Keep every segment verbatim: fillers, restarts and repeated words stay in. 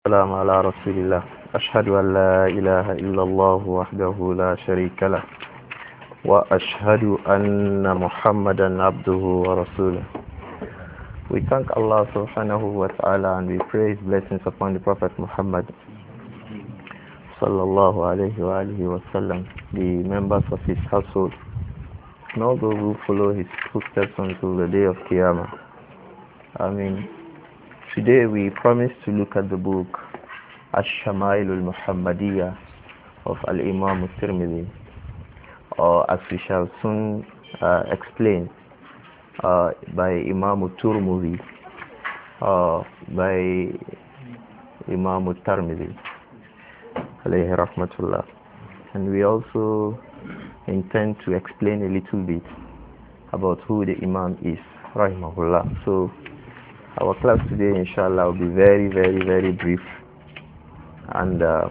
السلام على رسول الله. أشهد أن لا إله إلا الله وحده لا شريك له، وأشهد أن محمدا عبده ورسوله. We thank Allah subhanahu wa ta'ala and we praise blessings upon the Prophet Muhammad sallallahu alayhi wa alihi wa sallam, the members of his household, and all those who follow his footsteps until the day of Qiyamah. I mean, today we promise to look at the book Ash-Shama'il al-Muhammadiyya of Al-Imam al-Tirmidhi, or as we shall soon uh, explain, uh, by Imam al-Tirmidhi, uh, by Imam al-Tirmidhi, alayhi rahmatullah. And we also intend to explain a little bit about who the Imam is, rahimahullah. So our class today, inshallah, will be very, very, very brief, and uh,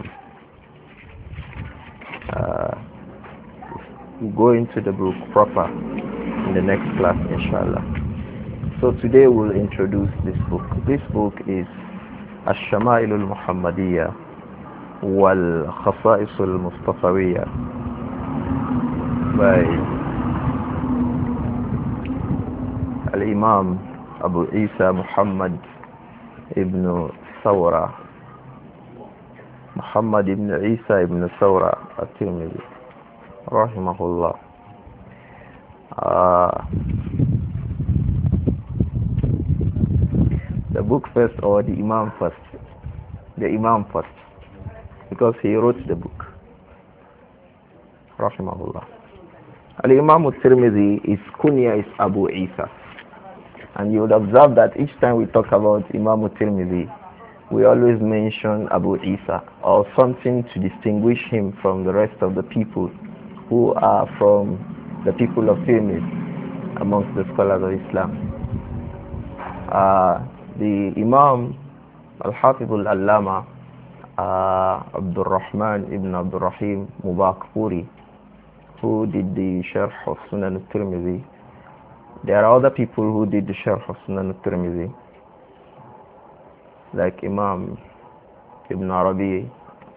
uh, we'll go into the book proper in the next class, inshallah. So today we'll introduce this book. This book is Ash-Shama'il al-Muhammadiyya wal-Khasa'is al-Mustafawiyya by Al-Imam Abu Isa Muhammad ibn Sawra, Muhammad ibn Isa ibn Sawra at-Tirmidhi, rahimahullah. Uh, the book first, or the Imam first? The Imam first, because he wrote the book, rahimahullah. Al-Imam al-Tirmidhi, his kunya is Abu Isa. And you would observe that each time we talk about Imam al-Tirmidhi, we always mention Abu Isa, or something to distinguish him from the rest of the people who are from the people of Tirmidhi amongst the scholars of Islam. Uh, the Imam al-Hafiz al-Allama uh, Abdul Rahman ibn Abdul Rahim Mubarakpuri, who did the Sharh of Sunan al-Tirmidhi. There are other people who did the Sharh of Sunan al-Tirmidhi, like Imam Ibn Arabi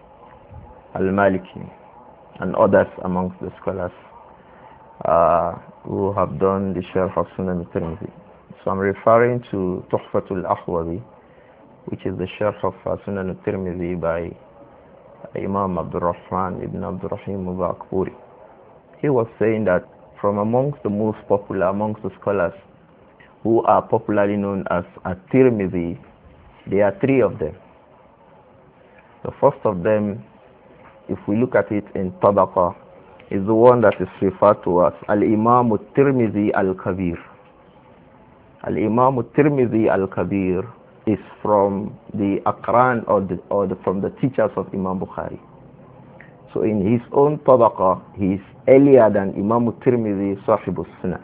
al-Maliki and others amongst the scholars uh, who have done the Sharh of Sunan al-Tirmidhi. So I'm referring to Tuhfatul Ahwazi, which is the Sharh of uh, Sunan al-Tirmidhi by Imam Abdul Rahman ibn Abdul Rahim Mubarakpuri. He was saying that from amongst the most popular amongst the scholars who are popularly known as At-Tirmidhi, there are three of them. The first of them, if we look at it in Tabaqa, is the one that is referred to as Al-Imam At-Tirmidhi Al-Kabir. Al-Imam At-Tirmidhi Al-Kabir is from the Aqran, or, the, or the, from the teachers of Imam Bukhari. So in his own Tabaqa, he is earlier than Imam al-Tirmidhi Sahib al-Sunnah.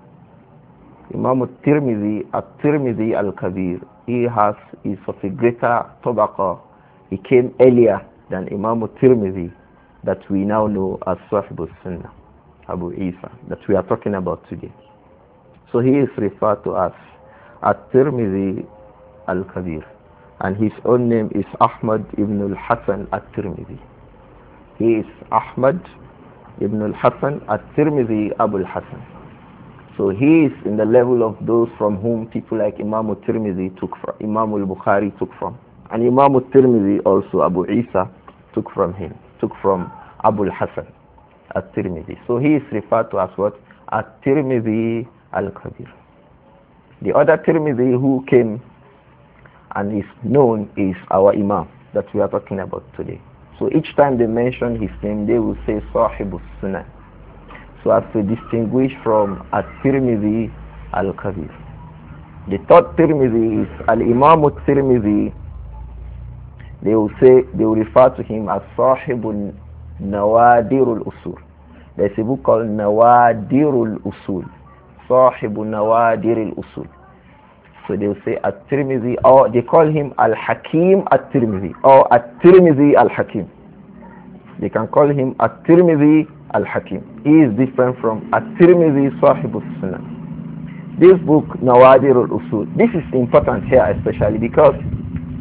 Imam al-Tirmidhi, al-Tirmidhi al-Kabir, he has, is of a greater Tabaqa. He came earlier than Imam al-Tirmidhi that we now know as Sahib al-Sunnah, Abu Isa, that we are talking about today. So he is referred to as al-Tirmidhi al-Kabir, and his own name is Ahmad ibn al-Hasan al-Tirmidhi. He is Ahmad ibn al-Hasan at-Tirmidhi Abu al-Hasan. So he is in the level of those from whom people like Imam al-Tirmidhi took from, Imam al-Bukhari took from. And Imam al-Tirmidhi also, Abu Isa, took from him, took from Abu al-Hasan at-Tirmidhi. So he is referred to as what? At-Tirmidhi al-Kabir. The other Tirmidhi who came and is known is our Imam that we are talking about today. So each time they mention his name, they will say Sahib al-Sunnah, so as to distinguish from At-Tirmidhi al-Kabir. The third Tirmidhi is Al-Imam al-Tirmidhi. They will say, they will refer to him as Sahib al-Nawadir al-Usul. There's a book called Nawadir al-Usul, Sahib al-Nawadir al-Usul. So they will say At-Tirmidhi, or they call him Al-Hakim At-Tirmidhi, or At-Tirmidhi Al-Hakim. They can call him At-Tirmidhi Al-Hakim. He is different from At-Tirmidhi Sahib al-Sunnah. This book, Nawadir al-Usul, this is important here especially because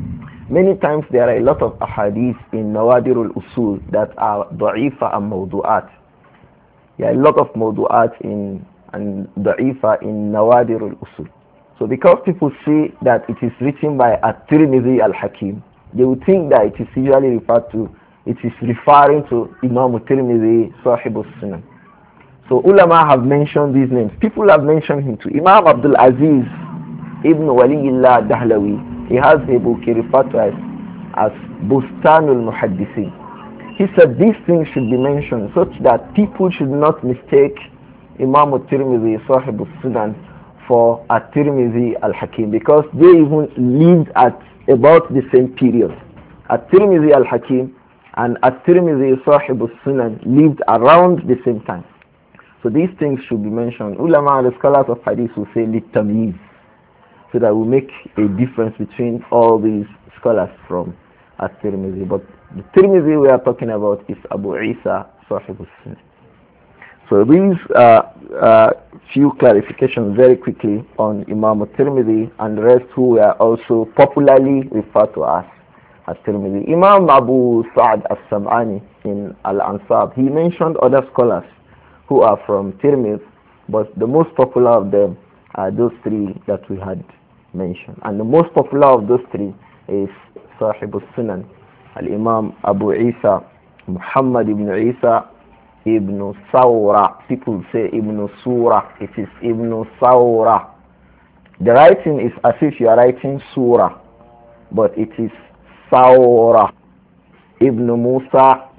Many times there are a lot of ahadith in Nawadir al-Usul that are da'ifa and mawdu'at. There are a lot of mawdu'at in and da'ifa in Nawadir al-Usul. So because people see that it is written by At-Tirmidhi al-Hakim, they would think that it is usually referred to, it is referring to Imam At-Tirmidhi, Sahib al-Sunan. So ulama have mentioned these names. People have mentioned him too. Imam Abdul Aziz Ibn Waliullah Dahlawi, he has a book he referred to as, as Bustanul Muhaddithin. He said these things should be mentioned such that people should not mistake Imam At-Tirmidhi, Sahib al-Sunan, for At-Tirmidhi al-Hakim, because they even lived at about the same period. At-Tirmidhi al-Hakim and At-Tirmidhi Sahib al-Sunan lived around the same time. So these things should be mentioned. Ulama, the scholars of hadith, will say litamiz, so that we make a difference between all these scholars from At-Tirmidhi. But the Tirmidhi we are talking about is Abu Isa Sahib al-Sunan. So these uh, uh, few clarifications very quickly on Imam At-Tirmidhi and the rest who were also popularly referred to as At-Tirmidhi. Imam Abu Sa'd As-Sam'ani in Al-Ansab, he mentioned other scholars who are from Tirmidh, but the most popular of them are those three that we had mentioned. And the most popular of those three is Sahib al-Sunan, Al-Imam Abu Isa, Muhammad ibn Isa Ibn Sawra. People say Ibn Surah. It is Ibn Sawra. The writing is as if you are writing Surah, but it is Sawra. Ibn Musa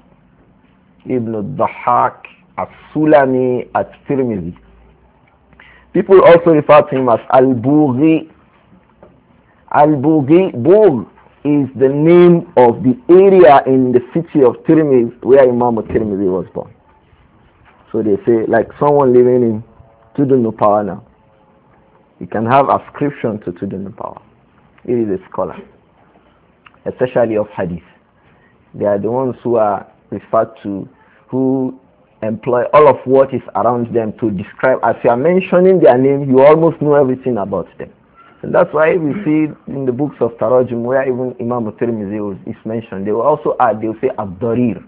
Ibn Dhahak As-Sulami At-Tirmidhi. People also refer to him as Al-Bughi. Al-Bughi, Bugh is the name of the area in the city of Tirmidh where Imam At-Tirmidhi was born. So they say, like someone living in Tudun now, you can have ascription to Tudun Power. He is a scholar, especially of hadith. They are the ones who are referred to, who employ all of what is around them to describe. As you are mentioning their name, you almost know everything about them. And that's why we see in the books of Tarajum, where even Imam At-Tirmidhi is mentioned, they will also add, they will say Ad-Darir.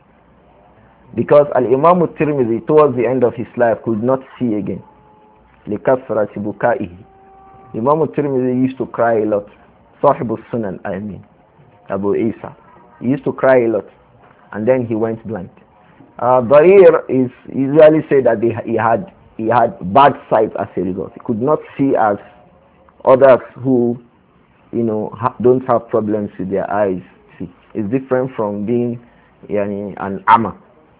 Because Al-Imam At-Tirmidhi, towards the end of his life, could not see again. لِكَثْرَةِ بُكَائِهِ. Imam At-Tirmidhi used to cry a lot. Sahib al-Sunan, I mean, Abu Isa. He used to cry a lot. And then he went blind. Uh, Darir is usually said that they, he had he had bad sight as a result. He could not see as others who, you know, ha don't have problems with their eyes see. It's different from being yani, an ama.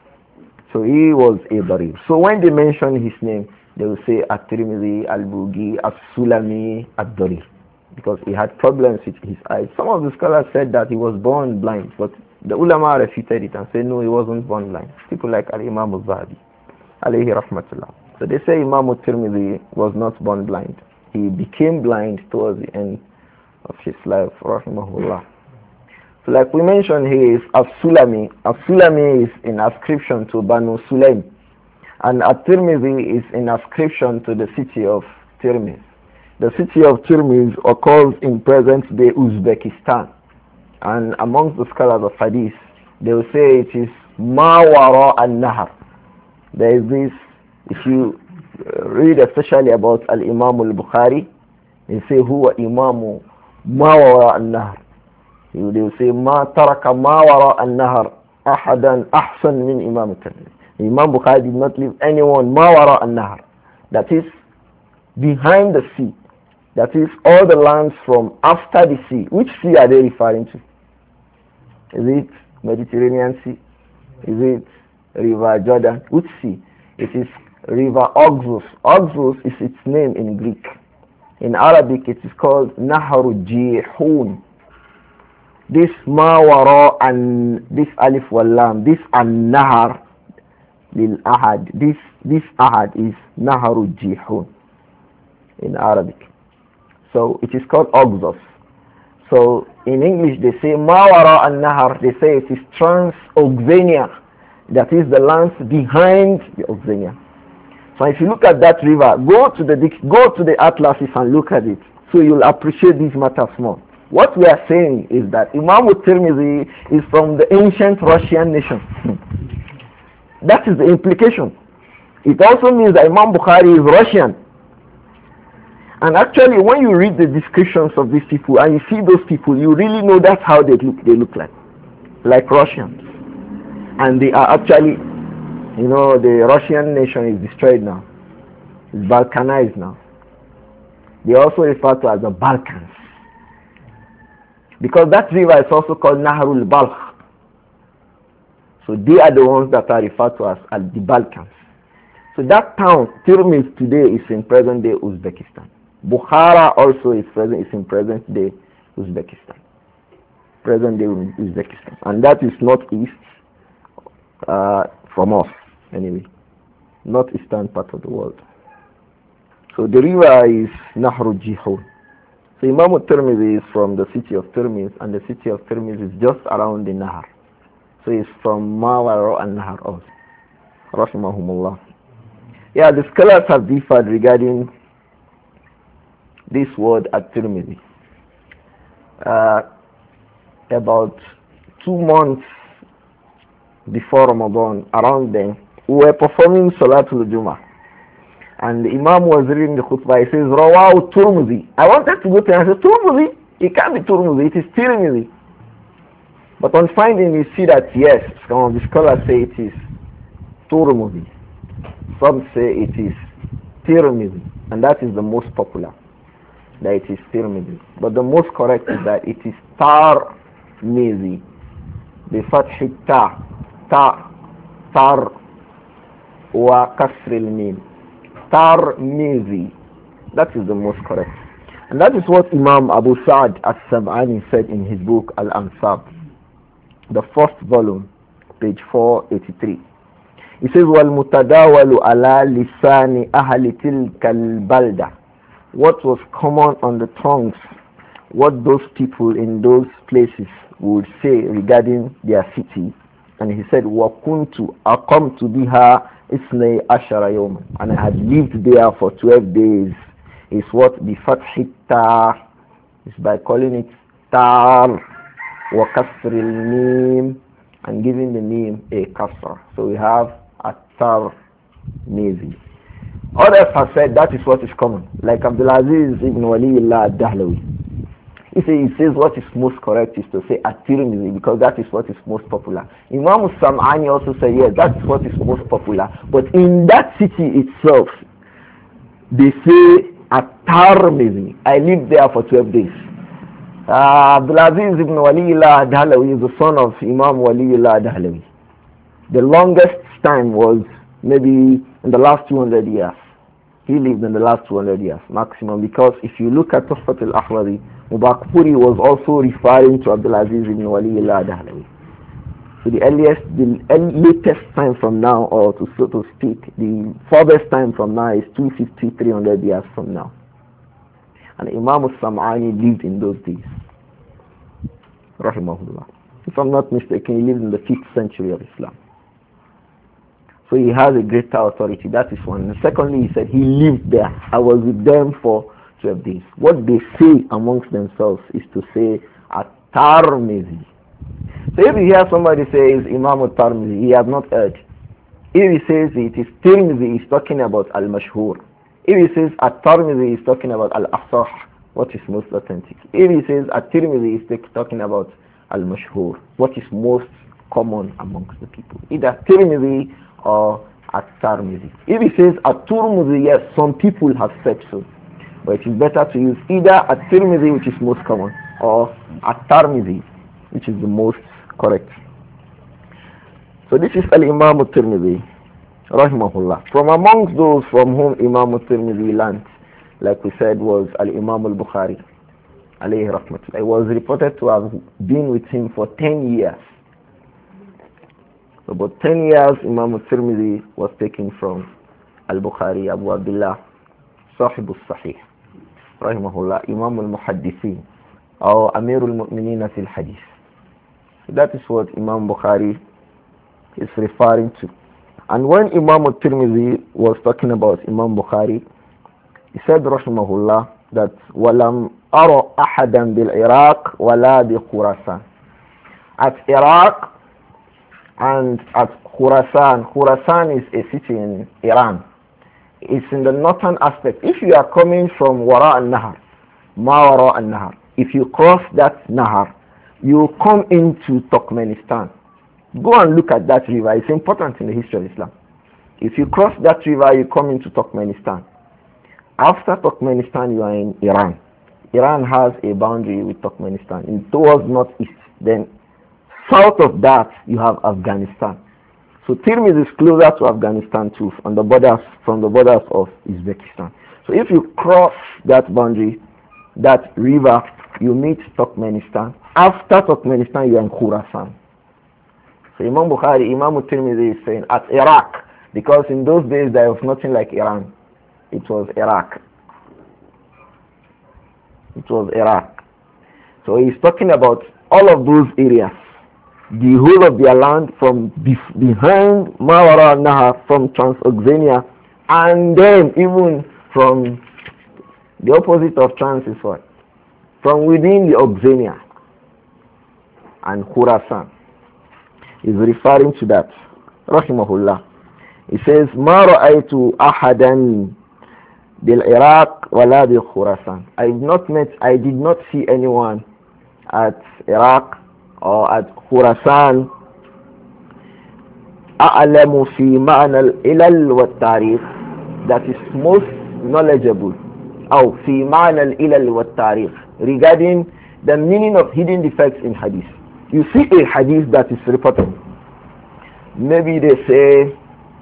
So he was a Darir. So when they mention his name, they will say At-Tirmidhi, Al-Bughi, As-Sulami, Ad-Darir, because he had problems with his eyes. Some of the scholars said that he was born blind, but the ulama refuted it and said no, he wasn't born blind. People like Al-Imam Al-Zahabi, alayhi rahmatullah. So they say Imam At-Tirmidhi was not born blind. He became blind towards the end of his life, rahimahullah. So like we mentioned, he is As-Sulami. As-Sulami is in ascription to Banu Sulaim. And At-Tirmidhi is in ascription to the city of Tirmiz. The city of Tirmiz occurs in present-day Uzbekistan. And amongst the scholars of hadith, they will say it is Mawara al-Nahar. There is this, if you read especially about Al-Imam al-Bukhari, they say, Huwa Imamu Mawara al-Nahar. They will say, Ma taraka Mawara al-Nahar ahadan ahsan min Imam al-Tirmidhi. Imam Bukhari did not leave anyone Mawara al-Nahar. That is behind the sea. That is all the lands from after the sea. Which sea are they referring to? Is it Mediterranean Sea? Is it River Jordan? Which sea? It is River Oxus. Oxus is its name in Greek. In Arabic it is called Naharu Jihun. This Mawara and this Alif Wallam, this An-Nahar lil Ahad, this, this Ahad is Naharu Jihun in Arabic. So it is called Oxus. So in English they say Mawara an-Nahar, they say it is Trans-Oxania, that is the lands behind the Oxania. So if you look at that river, go to the go to the atlases and look at it, so you'll appreciate these matters more. What we are saying is that Imam al-Tirmidhi is from the ancient Russian nation. That is the implication. It also means that Imam Bukhari is Russian. And actually, when you read the descriptions of these people and you see those people, you really know that's how they look. They look like, like Russians. And they are actually, you know, the Russian nation is destroyed now. It's Balkanized now. They also refer to as the Balkans. Because that river is also called Nahrul Balkh. So they are the ones that are referred to as, as the Balkans. So that town, Tirmiz today, is in present-day Uzbekistan. Bukhara also is present is in present-day Uzbekistan. Present-day Uzbekistan. And that is northeast uh, from us, anyway. Northeastern part of the world. So the river is Nahru Jihun. So Imam al-Tirmidhi is from the city of Tirmiz, and the city of Tirmiz is just around the Nahar. So he's from Mawara and Nahar also. Rahimahumullah. Yeah, the scholars have differed regarding this word at Tirmidhi. Uh, about two months before Ramadan, around then, we were performing Salatul Jummah. And the Imam was reading the khutbah. He says, Rawahu Turmuzi. I wanted to go to him and say, Turmuzi? It can't be Turmuzi, it is Tirmidhi. But on finding, you see that yes, some of the scholars say it is Turmuzi. Some say it is Tirmidhi. And that is the most popular, that it is Tirmidhi. But the most correct is that it is Tar-Mizi. The Fathi Ta, Ta, Tar, wa Kasril Mim. Tar-Mizi. That is the most correct. And that is what Imam Abu Sa'd as-Sam'ani said in his book Al-Ansab, the first volume, page four eighty-three. He says, وَالْمُتَدَاوَلُ عَلَى لِسَانِ أَهْلِ تِلْكَ الْبَلْدَةِ. What was common on the tongues, what those people in those places would say regarding their city. And he said, وَكُنْتُ أَقَمْتُ بِهَا Isnay Ashara Yawman, and I had lived there for twelve days. Is what the Fathi Tar is by calling it Tar wa Kasril Mim and giving the name a Kasra. So we have a Tar Mizi. Others have said that is what is common, like Abdulaziz ibn Waliullah ad-Dahlawi. He says, he says what is most correct is to say At-Tirmidhi, because that is what is most popular. Imam Sam'ani also said, yes, that is what is most popular. But in that city itself, they say At-Tirmidhi. I lived there for twelve days. Uh, Abdulaziz ibn Waliullah ad-Dahlawi is the son of Imam Waliullah ad-Dahlawi. The longest time was maybe in the last two hundred years. He lived in the last two hundred years maximum, because if you look at Tuhfat al-Ahwadi, Mubakpuri was also referring to Abdulaziz ibn Waliullah ad-Dahlawi. So the earliest, the latest time from now, or to so to speak, the farthest time from now is two fifty, three hundred years from now. And Imam al-Sam'ani lived in those days. Rahimahullah. If I'm not mistaken, he lived in the fifth century of Islam. So he has a greater authority. That is one. And secondly, he said he lived there. I was with them for twelve days. What they say amongst themselves is to say At-Tirmidhi. So if you hear somebody says Imam At-Tirmidhi, he has not heard. If he says it is Tirmidhi, he's talking about Al-Mashhur. If he says At-Tirmidhi, he's talking about Al-Asah, what is most authentic. If he says At-Tirmidhi, he's talking about Al-Mashhur, what is most common amongst the people. Either Tirmidhi or At-Tirmidhi. If he says At-Tirmidhi, yes, some people have said so. But it is better to use either At-Tirmidhi, which is most common, or At-Tirmidhi, which is the most correct. So this is Al-Imam At-Tirmidhi, rahimahullah. From amongst those from whom Imam At-Tirmidhi learnt, like we said, was Al-Imam Al-Bukhari, alayhi rahmatullah. He was reported to have been with him for ten years. So about ten years, Imam At-Tirmidhi was taken from Al-Bukhari, Abu Abdullah, Sahib al-Sahih, rahimahullah, Imam al-Muhaddithin, or Amir al-Mu'mineen fil Hadith. So that is what Imam Bukhari is referring to. And when Imam al-Tirmidhi was talking about Imam Bukhari, he said, rahimahullah, that walam ara ahadan bil Iraq wala bi Khurasan. At Iraq and at Khurasan. Khurasan is a city in Iran. It's in the northern aspect. If you are coming from Wara al-Nahar, Ma Wara al-Nahar, if you cross that Nahar, you come into Turkmenistan. Go and look at that river. It's important in the history of Islam. If you cross that river, you come into Turkmenistan. After Turkmenistan, you are in Iran. Iran has a boundary with Turkmenistan in towards northeast. Then south of that, you have Afghanistan. So Tirmiz is closer to Afghanistan too, on the borders, from the borders of Uzbekistan. So if you cross that boundary, that river, you meet Turkmenistan. After Turkmenistan, you are in Khurasan. So Imam Bukhari, Imam Tirmidhi is saying at Iraq, because in those days there was nothing like Iran. It was Iraq. It was Iraq. So he's talking about all of those areas, the whole of their land from behind Mawara al-Nahar, from Transoxania, and then even from the opposite of Trans is what? From within the Oxania and Khurasan. Is referring to that. Rahimahullah. He says, Ma ra'aytu ahadan bil Iraq wala bil Khurasan. I did not met, I did not see anyone at Iraq or at Khurasan a'lamu fi ma'na al-ilal wa tarikh, that is most knowledgeable, or fi ma'na al-ilal wa tarikh, regarding the meaning of hidden defects in hadith. You see a hadith that is reported. Maybe they say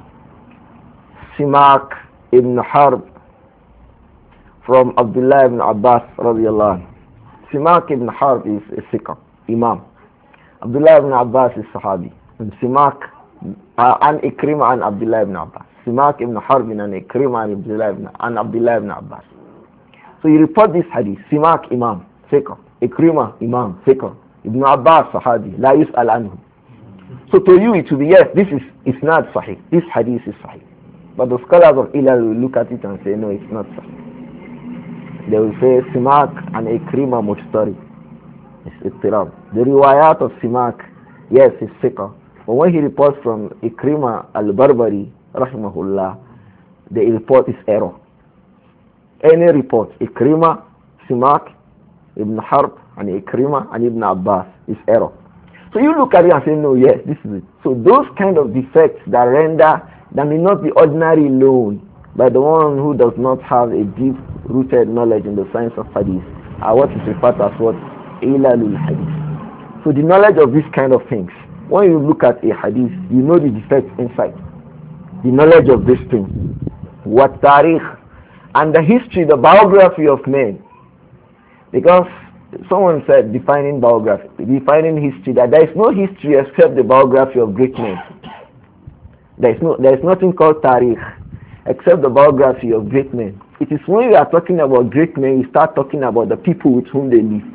Simak ibn Harb from Abdullah ibn Abbas radiallahu anhu. Simak ibn Harb is a Sikh, Imam. Abdullah ibn Abbas is Sahabi. And Simak uh, and Ikrima and Abdullah ibn Abbas. Simak ibn Harb and Ikrima and Abdullah ibn, and Abdullah ibn Abbas. So you report this hadith. Simak Imam, Sikh. Ikrima Imam, Sikh. Ibn Abbas Sahabi, la yus'al anhu. So to you it will be, yes, this is it's not sahih. This hadith is sahih. But the scholars of Ilal will look at it and say, no, it's not sahih. They will say Simak and Ikrima Mujtari. It's ittirab. The riwayat of Simak, yes, is Sikha. But when he reports from Ikrima al-Barbari, rahimahullah, the report is error. Any report, Ikrima, Simak, Ibn Harb, and Ikrima and Ibn Abbas is error. So you look at it and say, no, yes, this is it. So those kind of defects that render, that may not be ordinary known by the one who does not have a deep-rooted knowledge in the science of hadith, are what is referred to as what? Ilalul hadith. So the knowledge of these kind of things, when you look at a hadith, you know the defects inside. The knowledge of this thing. What tarikh, and the history, the biography of men. Because someone said, defining biography, defining history, that there is no history except the biography of great men. There is no, there is nothing called tarikh except the biography of great men. It is when you are talking about great men, you start talking about the people with whom they lived.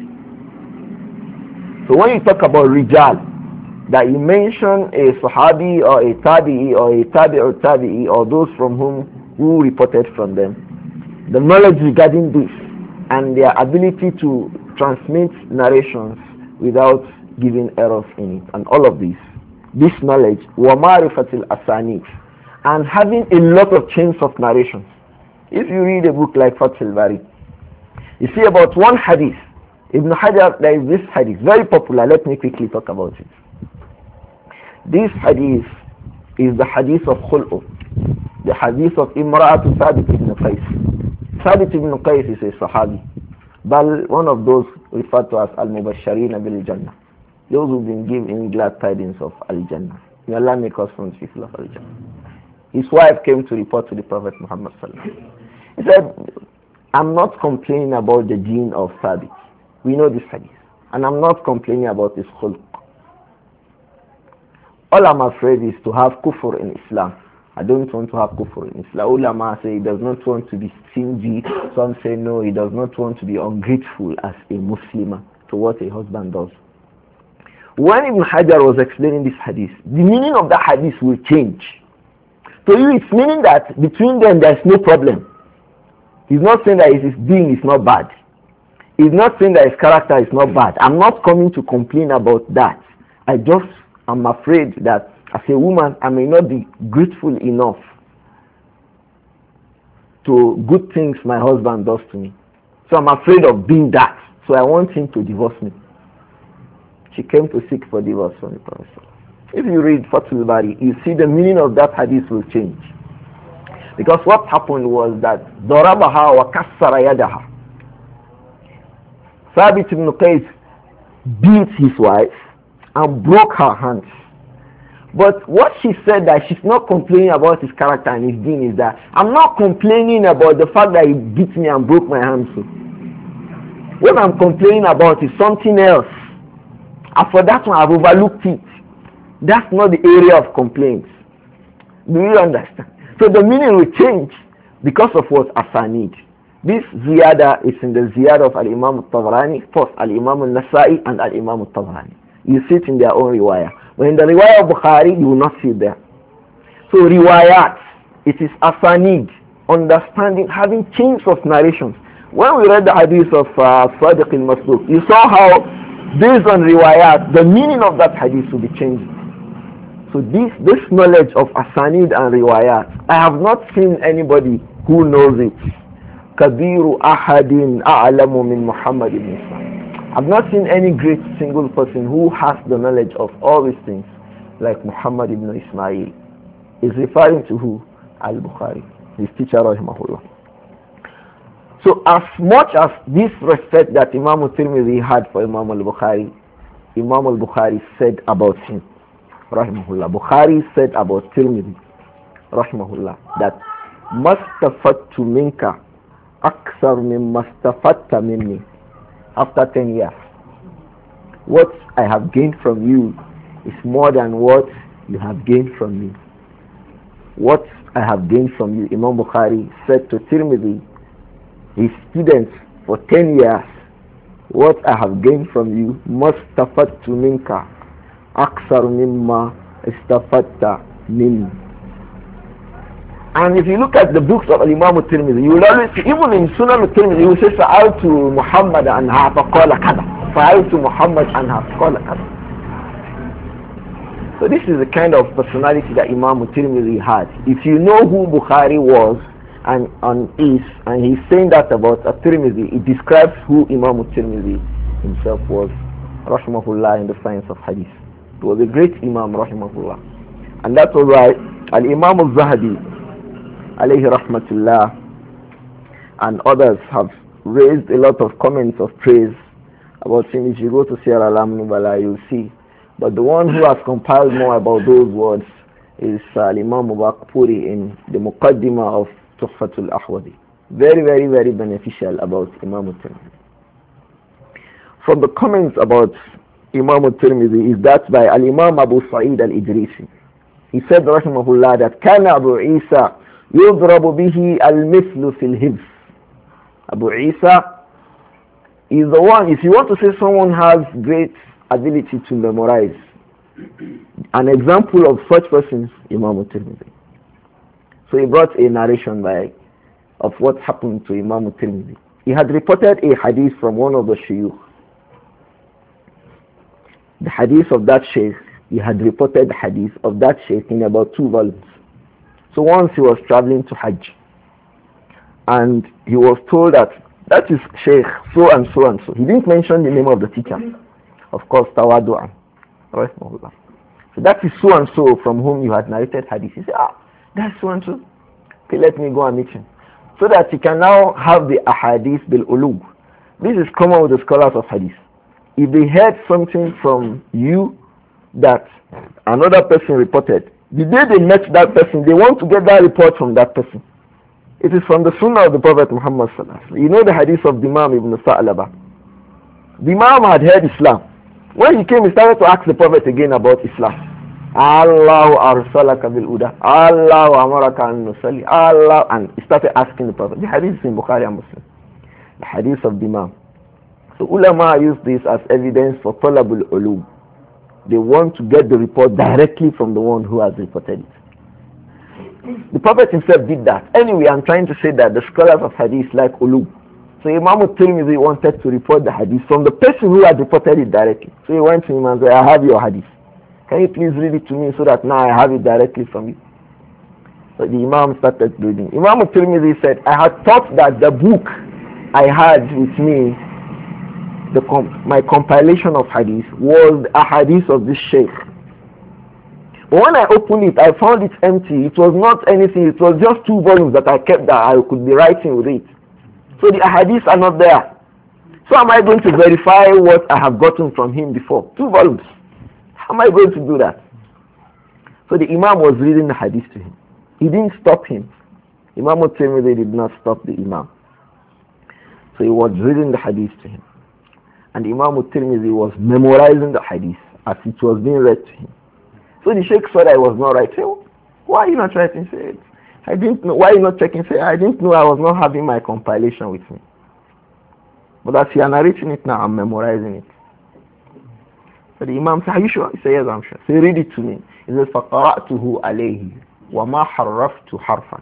So when you talk about rijal, that you mention a sahabi or a tabi'i or a tabi or tabi'i or those from whom who reported from them, the knowledge regarding this and their ability to transmit narrations without giving errors in it, and all of this, this knowledge, wa ma'rifatil asanid, and having a lot of chains of narrations. If you read a book like Fathul Bari, you see about one hadith, Ibn Hajar, there is this hadith, very popular, let me quickly talk about it. This hadith is the hadith of Khul'u, the hadith of Imra'atu Thabit ibn Qais. Thabit ibn Qais is a Sahabi, but one of those referred to as Al-Mubashareen bil-Jannah, those who've been given glad tidings of Al-Jannah. May Allah make us from the people of Al-Jannah. His wife came to report to the Prophet Muhammad sallallahu alaihi wasallam. He said, I'm not complaining about the deen of Thabit. We know this hadith. And I'm not complaining about his khulq. All I'm afraid is to have kufr in Islam. I don't want to have kufr in Islam. Ulama say he does not want to be stingy. Some say no, he does not want to be ungrateful as a Muslim to what a husband does. When Ibn Hajar was explaining this hadith, the meaning of that hadith will change. To you, it's meaning that between them there's no problem. He's not saying that his being is not bad. He's not saying that his character is not bad. I'm not coming to complain about that. I just am afraid that as a woman, I may not be grateful enough to good things my husband does to me. So I'm afraid of being that. So I want him to divorce me. She came to seek for divorce from the Prophet. If you read Fathul Bari, you see the meaning of that hadith will change. Because what happened was that ضربها وكسر يدها. Thabit ibn Qais beat his wife and broke her hands. But what she said, that she's not complaining about his character and his being, is that I'm not complaining about the fact that he beat me and broke my hands. What I'm complaining about is something else. And for that one, I've overlooked it. That's not the area of complaints. Do you understand? So the meaning will change because of what asanid. This ziyada is in the ziyada of Al-Imam al-Tabarani, first Al-Imam al-Nasa'i and Al-Imam al-Tabarani. You see it in their own riwayah. But in the riwayah of Bukhari, you will not see it there. So riwayat, it is asanid, understanding, having chains of narrations. When we read the hadith of uh, Sadiq al-Masduq, you saw how, based on riwayat, the meaning of that hadith will be changing. So this this knowledge of asanid and riwayat, I have not seen anybody who knows it. Kabiru ahadin a'lamu min Muhammad ibn Ismail. I've not seen any great single person who has the knowledge of all these things like Muhammad ibn Ismail. Is referring to who? Al-Bukhari, his teacher rahimahullah. So as much as this respect that Imam al-Tirmidhi had for Imam al-Bukhari, Imam al-Bukhari said about him, rahimahullah. Bukhari said about Tirmidhi, rahimahullah, that mastafattu minka aksar min mastafatta minni. After ten years, what I have gained from you is more than what you have gained from me. What I have gained from you, Imam Bukhari said to Tirmidhi, his students, for ten years, what I have gained from you, mastafattu minka aksar mimma istafatta minni. And if you look at the books of Imam al-Tirmidhi, you will always see, even in Sunan al-Tirmidhi, you will say, Fa'altu Muhammad anha faqala kada. Fa'altu Muhammad anha faqala kada. So this is the kind of personality that Imam al-Tirmidhi had. If you know who Bukhari was and, and is, and he's saying that about al-Tirmidhi, it describes who Imam al-Tirmidhi himself was, rahimahullah, in the science of hadith. He was a great Imam, rahimahullah. And that's all right. Al-Imam al-Zahabi, alayhi rahmatullah, and others have raised a lot of comments of praise about him. If you go to Siyar Alam Nubala, you'll see. But the one who has compiled more about those words is uh, Imam Mubakpuri in the Muqaddimah of Tuhfatul Ahwadi. Very, very, very beneficial about Imam al-Tirmidhi. From the comments about Imam al-Tirmidhi is that by Al-Imam Abu Sa'id al-Idrisi. He said, rahimahullah, that Kana Abu Isa يضرب به المثل في الحفظ. Abu Isa is the one, if you want to say someone has great ability to memorize, an example of such persons, Imam al-Tirmidhi. So he brought a narration by of what happened to Imam al-Tirmidhi. He had reported a hadith from one of the shuyukh. The hadith of that sheikh, he had reported the hadith of that sheikh in about two volumes. So once he was traveling to Hajj, and he was told that that is Sheikh so and so and so. He didn't mention the name of the teacher. Of course, Tawadu'an. So that is so and so from whom you had narrated hadith. He said, ah, that's so and so. Okay, let me go and meet him. So that he can now have the ahadith bil ulub. This is common with the scholars of hadith. If they heard something from you that another person reported, the day they met that person, they want to get that report from that person. It is from the sunnah of the Prophet Muhammad sallallahu alaihi wasallam. You know the hadith of Dimam ibn Sa'laba. Dimam had heard Islam. When he came, he started to ask the Prophet again about Islam. Allahu arsalaka bil uda. Allahu amaraka an nusalli. Allah, and he started asking the Prophet. The hadith is in Bukhari and Muslim. The hadith of Dimam. So ulama use this as evidence for talabul ulum. They want to get the report directly from the one who has reported it. The Prophet himself did that. Anyway, I'm trying to say that the scholars of hadith like ulum. So Imam al-Tirmidhi wanted to report the hadith from the person who had reported it directly. So he went to him and said, I have your hadith. Can you please read it to me so that now I have it directly from you? So the Imam started reading. Imam al-Tirmidhi said, I had thought that the book I had with me, the comp my compilation of hadith, was a hadith of this sheikh. But when I opened it, I found it empty. It was not anything. It was just two volumes that I kept that I could be writing with it. So the hadiths are not there. So am I going to verify what I have gotten from him before? Two volumes. How am I going to do that? So the Imam was reading the hadith to him. He didn't stop him. Imam al-Tirmidhi did not stop the Imam. So he was reading the hadith to him. And Imam al-Tirmidhi was memorizing the hadith as it was being read to him. So the Sheikh said I was not right. Say, oh, why are you not writing? Say, I didn't know. Why are you not checking? Say, I didn't know I was not having my compilation with me. But as you are narrating it now, I'm memorizing it. So the Imam said, are you sure? He said, yes, I'm sure. So he read it to me. He says, فَقَرَأْتُهُ عَلَيْهِ وَمَا حَرَّفْتُ حَرْفًا.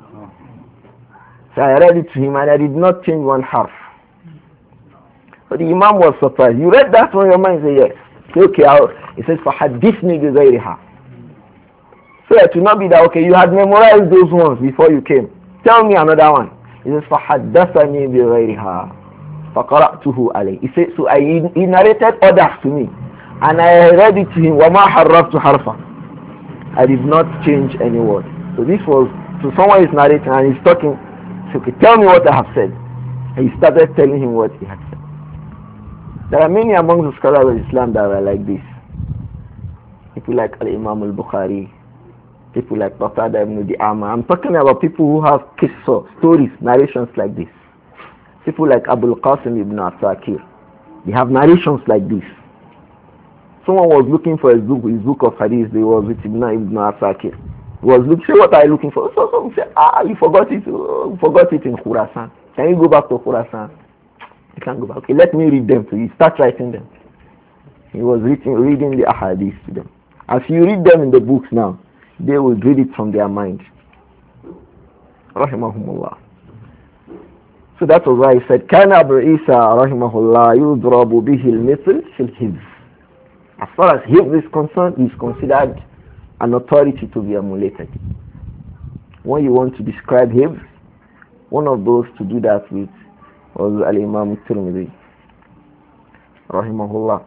So I read it to him and I did not change one half. So the Imam was surprised. You read that from your mind? He said, yes. Okay, I'll, he says, فَحَدِّثْنِي بِغَيْرِهَا. So it will not be that, okay, you had memorized those ones before you came. Tell me another one. He says, فَحَدَّثَنِي بِغَيْرِهَا فَقَرَأْتُهُ عَلَيْهِ. He said, so I, he narrated others to me. And I read it to him, وَمَا حَرَّفْتُ حَرْفًا. I did not change any word. So this was, so someone is narrating and he's talking. So, okay, tell me what I have said. And he started telling him what he had said. There are many among the scholars of Islam that are like this. People like Al-Imam al-Bukhari, people like Qatada ibn Di'ama. I'm talking about people who have qissa, stories, narrations like this. People like Abul Qasim ibn Asakir. They have narrations like this. Someone was looking for his book, his book of hadith. They was with Ibn Ibn Asakir. He was looking, say, what are you looking for? So someone said, ah, you forgot it, uh, you forgot it in Khurasan. Can you go back to Khurasan? You can't go back. Okay, let me read them to you. Start writing them. He was reading, reading the ahadith to them. As you read them in the books now, they will read it from their mind. Rahimahumullah. So that was why he said, كان أبو عيسى رحمه الله يضرب به المثل في الحفظ. As far as hifz is concerned, he is considered an authority to be emulated. When you want to describe hifz, one of those to do that with was Al-Imam al-Tirmidhi rahimahullah.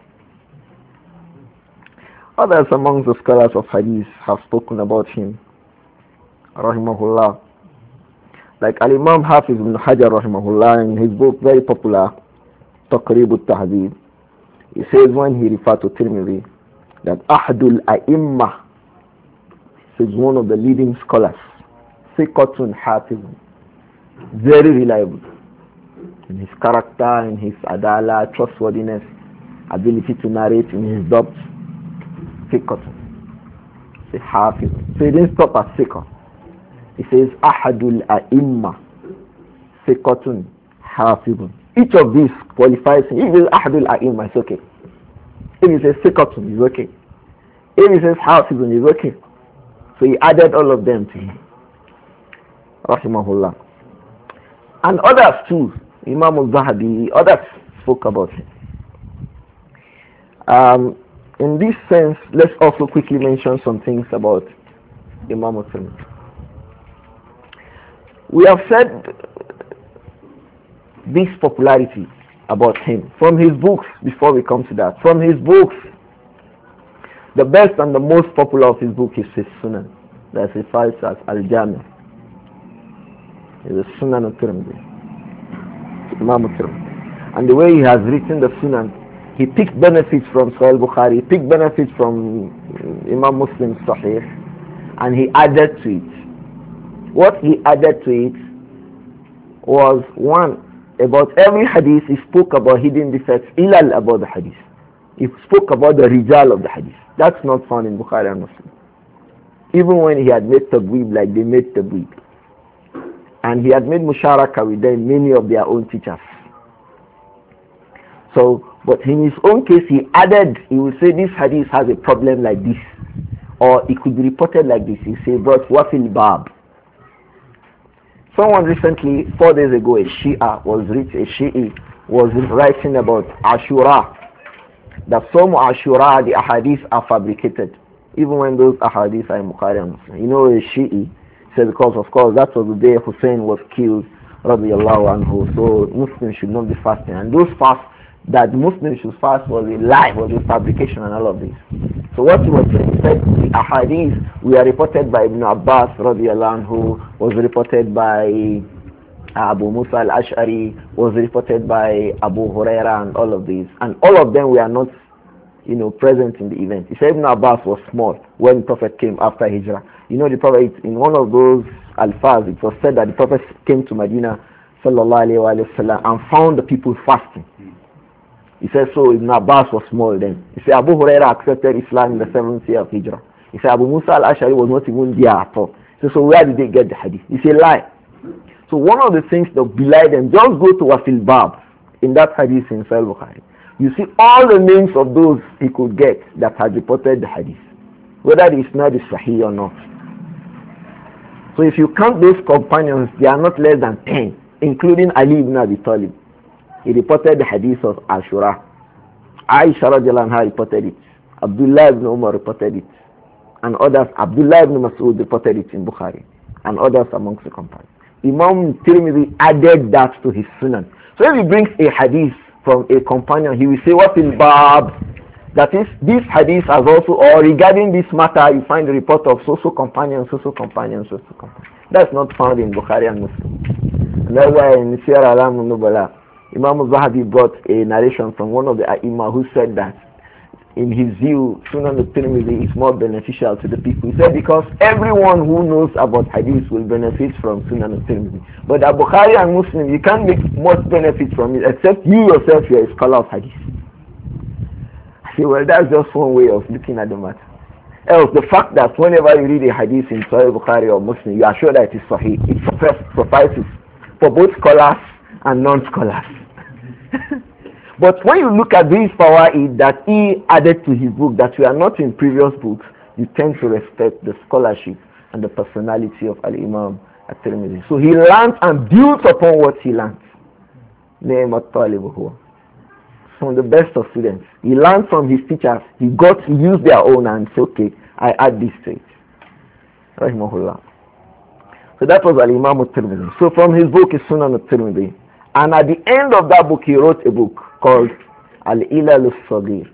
Others among the scholars of hadith have spoken about him rahimahullah, like Al-Imam Hafiz ibn Hajar rahimahullah in his book, very popular, Taqrib al-Tahdhib. He says when he referred to Tirmidhi that Ahdul A'imma is one of the leading scholars, Thiqatun Hafiz, very reliable in his character, in his adala, trustworthiness, ability to narrate, in his doubt. Thiqatun, say Hafiz. So he didn't stop at Thiqat. He says Ahadul A'imma, Thiqatun Hafizun. Each of these qualifies him. If it's Ahadul A'imma, it's okay. If he says Thiqatun, it's okay. If he says Hafizun, it's okay. So he added all of them to him. Rahimahullah. And others too. Imam al-Zahabi, others spoke about him. Um, in this sense, let's also quickly mention some things about Imam al-Tirmidhi. We have said this popularity about him from his books. Before we come to that, from his books, the best and the most popular of his book is his Sunan, that's referred to as Al-Jami. It's the Sunan al-Tirmidhi, Imam al-Tirmidhi. And the way he has written the Sunan, he picked benefits from Sahih Bukhari, he picked benefits from Imam Muslim's Sahih, and he added to it. What he added to it was, one, about every hadith he spoke about hidden defects, ilal about the hadith. He spoke about the rijal of the hadith. That's not found in Bukhari and Muslim. Even when he had made tabweeb like they made tabweeb. And he had made musharaka with them, many of their own teachers. So, but in his own case, he added, he would say this hadith has a problem like this. Or it could be reported like this. He say, but wafil bab. Someone recently, four days ago, a Shia was rich, a Shi'i was writing about Ashura. That some Ashura, the ahadith are fabricated. Even when those ahadith are in Bukhari and Muslim. You know, a Shi'i said, because of course that was the day Hussein was killed, radiallahu anhu. So Muslims should not be fasting. And those fasts that Muslims should fast was a lie, was a fabrication and all of this. So what he was saying, he said the ahadith we are reported by Ibn Abbas radiallahu anhu, was reported by Abu Musa al-Ash'ari, was reported by Abu Huraira and all of these. And all of them were not, you know, present in the event. He said Ibn Abbas was small when the Prophet came after Hijrah. You know, the Prophet, in one of those alfaz, it was said that the Prophet came to Medina sallallahu alayhi wa sallam and found the people fasting. He said, so Ibn Abbas was small then. He said Abu Huraira accepted Islam in the seventh year of Hijrah. He said Abu Musa al-Ash'ari was not even there at all. He said, so where did they get the hadith? He said, lie. So one of the things that belie them, just go to Wafil Bab in that hadith in Sahih Bukhari. You see all the names of those he could get that had reported the hadith, whether the isnad is sahih or not. So if you count those companions, they are not less than ten, including Ali ibn Abi Talib. He reported the hadith of Ashura. Aisha radiallahu anha reported it. Abdullah ibn Umar reported it. And others, Abdullah ibn Mas'ud reported it in Bukhari. And others amongst the companions. Imam Tirmidhi added that to his sunan. So if he brings a hadith from a companion, he will say, what in Bab? That is, this hadith has also, or regarding this matter, you find the report of so-so companion, so-so companion, so-so companion. That's not found in Bukhari and Muslim. And that's why in Sierra Alam Nubala, Imam al-Zahabi brought a narration from one of the A'imah who said that in his view, Sunan al-Tirmidhi is more beneficial to the people. He said because everyone who knows about hadith will benefit from Sunan al-Tirmidhi. But Abu Bukhari and Muslim, you can't make much benefit from it except you yourself, you are a scholar of hadith. I say, well, that's just one way of looking at the matter. Else, the fact that whenever you read a hadith in Sahih Bukhari or Muslim, you are sure that it is sahih. It suffices for both scholars and non-scholars. But when you look at these fawaid that he added to his book that were not in previous books, you tend to respect the scholarship and the personality of Al-Imam At-Tirmidhi. So he learned and built upon what he learned. Ni'mat talibu huwa. From the best of students. He learned from his teachers. He got to use their own and say, okay, I add this to it. Rahimahullah. So that was Al-Imam At-Tirmidhi. So from his book is Sunan At-Tirmidhi. And at the end of that book, he wrote a book called Al-Ilal Al-Saghir,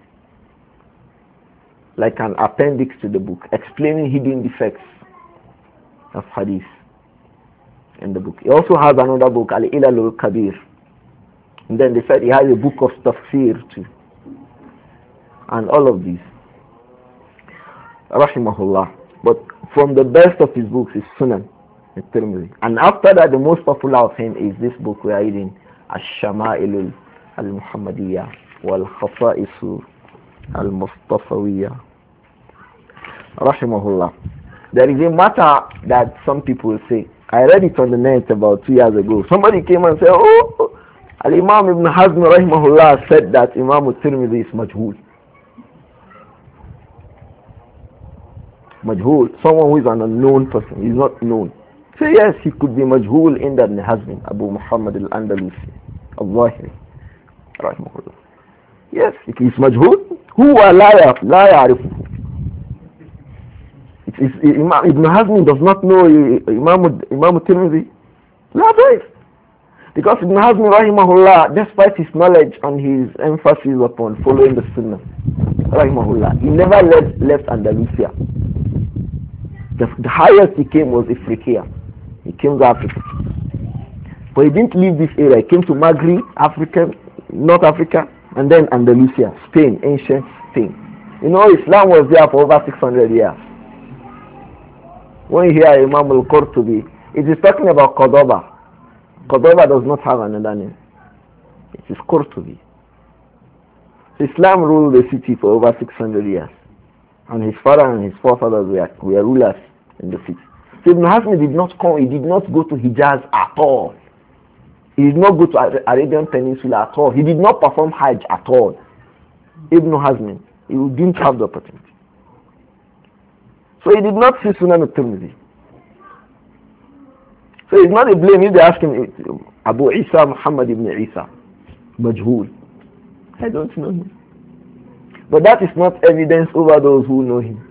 like an appendix to the book, explaining hidden defects of hadith in the book. He also has another book, Al-Ilal Al-Kabir. And then they said he has a book of tafsir too. And all of these. Rahimahullah. But from the best of his books is Sunan. And after that, the most popular of him is this book we are reading, Ash-Shama'il al-Muhammadiyya wal-Khasa'isu al-Mustafawiyya. Rahimahullah. There is a matter that some people say. I read it on the net about two years ago. Somebody came and said, oh, Al-Imam Ibn Hazm rahimahullah said that Imam al-Tirmidhi is majhul. Majhul, someone who is an unknown person, he is not known. So yes, he could be majhul in that Hazm, Abu Muhammad al-Andalusi, al-Zahiri, rahimahullah. Yes, it is majhul. Who are la ya'rifuhu? It is Imam Ibn Hazm does not know Imam Imam Tirmidhi. La ba'if. Because Ibn Hazm rahimahullah, despite his knowledge and his emphasis upon following the Sunnah, rahimahullah, he never left left Andalusia. The, the highest he came was Ifriqiya. He came to Africa. But he didn't leave this area. He came to Maghreb, Africa, North Africa, and then Andalusia, Spain, ancient Spain. You know, Islam was there for over six hundred years. When you hear Imam al-Qurtubi, it is talking about Cordoba. Cordoba does not have another name. It is Qurtubi. Islam ruled the city for over six hundred years. And his father and his forefathers were, were rulers in the city. So Ibn Hazm did not come, he did not go to Hijaz at all. He did not go to Arabian Peninsula at all. He did not perform Hajj at all. Ibn Hazm, he didn't have the opportunity. So he did not see Sunan al-Tirmidhi. So it's not a blame if they ask him, Abu Isa Muhammad ibn Isa, Majhul. I don't know him. But that is not evidence over those who know him.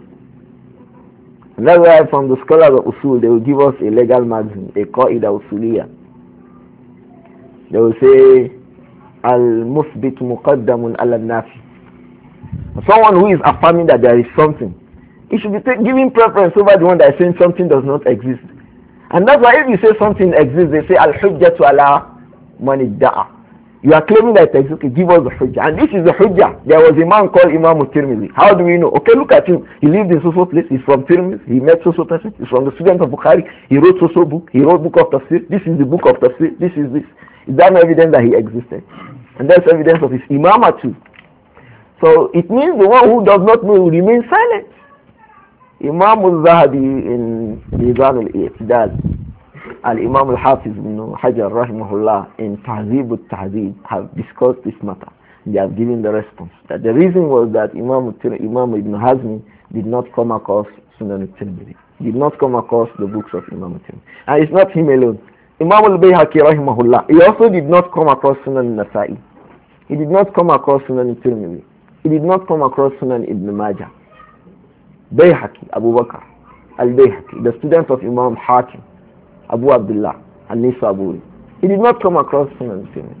And that's why from the scholars of Usul, they will give us a legal maxim, a qaida usuliyah. They will say, Al-Musbit Muqaddamun Al-Nafi. Someone who is affirming that there is something, he should be giving preference over the one that is saying something does not exist. And that's why if you say something exists, they say Al-Hujjatu ala man idda'a. You are claiming that it exists, give us the Hujjah. And this is the Hujjah. There was a man called Imam al-Tirmidhi. How do we know? Okay, look at him. He lived in so-so place. He's from Tirmidhi. He met so-so person. He's from the student of Bukhari. He wrote so-so book. He wrote book of Tafsir. This is the book of Tafsir. This is this. Is that no evidence that he existed? And that's evidence of his imamah too. So it means the one who does not know will remain silent. Imam al-Zahabi in Mizan al-I'tidal, Al-Imam al-Hafiz ibn Hajar rahimahullah in Tahzib al-Tahzib have discussed this matter. They have given the response that the reason was that Imam Imam Ibn Hazmi did not come across Sunan al-Tirmidhi, did not come across the books of Imam al-Tirmidhi. And it's not him alone. Imam al-Bayhaqi rahimahullah, he also did not come across Sunan al-Nasa'i. He did not come across Sunan al-Tirmidhi. He did not come across Sunan Ibn Majah. Bayhaqi, Abu Bakr al-Bayhaqi, the student of Imam Hakim, Abu Abdullah al-Nisaburi. He did not come across Sunan al-Tirmidhi.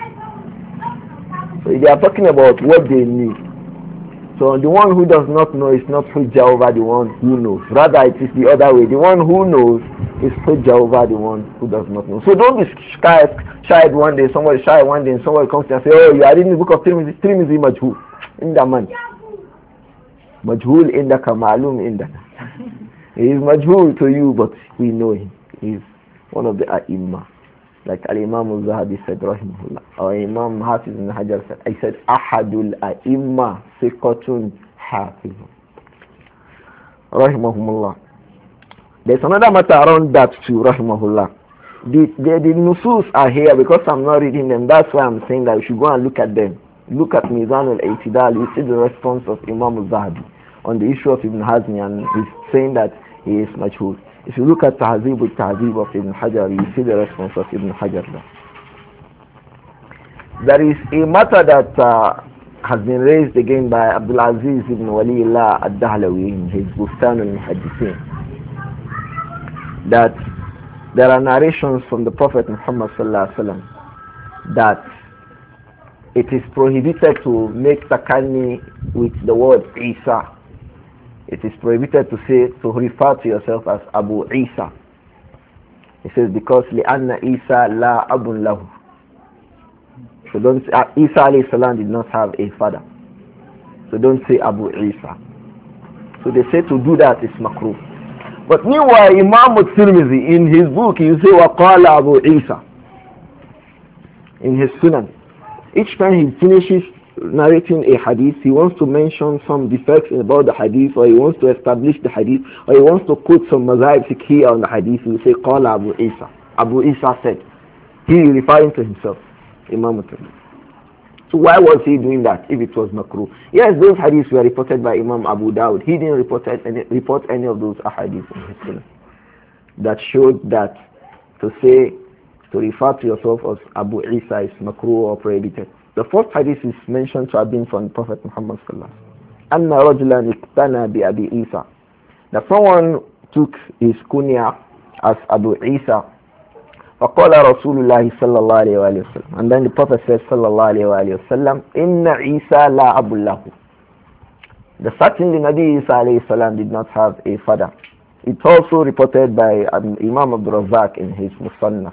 So they are talking about what they need. So the one who does not know is not hujjah over the one who knows. Rather it is the other way. The one who knows is hujjah over the one who does not know. So don't be shy, shy one day, somebody shy one day and somebody comes and say, oh, you are reading the book of Tirmidhi, Tirmidhi Majhul. In the man. Majhul indaka ma'lum indaka. He is majhul to you, but we know him. He is one of the ai Like Al-Imam al-Zahabi said, rahimahullah. Or Imam Hafiz ibn Hajar said, I said, Ahadul ai-imma siqatun hafizun. Rahimahumullah. There's another matter around that too, rahimahullah. The, the, the nusus are here because I'm not reading them. That's why I'm saying that we should go and look at them. Look at Mizan al-I'tidal, you see the response of Imam al-Zahabi on the issue of Ibn Hazmi, and he's saying that he is majhul. If you look at Tahzib al-Tahzib of Ibn Hajar, you see the response of Ibn Hajar there. There is a matter that uh, has been raised again by Abdul Aziz ibn Waliullah ad-Dahlawi in his Bustan al-Muhaddithin, that there are narrations from the Prophet Muhammad sallallahu alaihi wasallam that it is prohibited to make takanni with the word Isa. It is prohibited to say, to refer to yourself as Abu Isa. He says, because لِأَنَّ Isa la abun lahu. So don't say, uh, Isa alayhi salam did not have a father. So don't say Abu Isa. So they say to do that is makruh. But meanwhile, Imam al-Tirmidhi in his book, he say, وَقَالَ Abu Isa. In his Sunan. Each time he finishes narrating a hadith, he wants to mention some defects about the hadith, or he wants to establish the hadith, or he wants to quote some mazahib fiqhiyya on the hadith. He will say, Qala Abu Isa. Abu Isa said. He is referring to himself, Imam al-Tirmidhi. So why was he doing that if it was makruh? Yes, those hadiths were reported by Imam Abu Dawud. He didn't report any, report any of those ahadith in his Sunnah. That showed that to say, to refer to yourself as Abu Isa is makruh or prohibited. The first hadith is mentioned to have been from Prophet Muhammad sallallahu alaihi wasallam. Anna rajulan iqtana bi Abi Isa. That someone took his kunya as Abu Isa. فقال رسول الله صلى الله عليه وآله وسلم. And then the Prophet says صلى الله عليه وآله وسلم إن عيسى لا أب له. The certainly Nabi Isa alayhi salam did not have a father. It's also reported by um, Imam Abdul Razak in his Musannaf.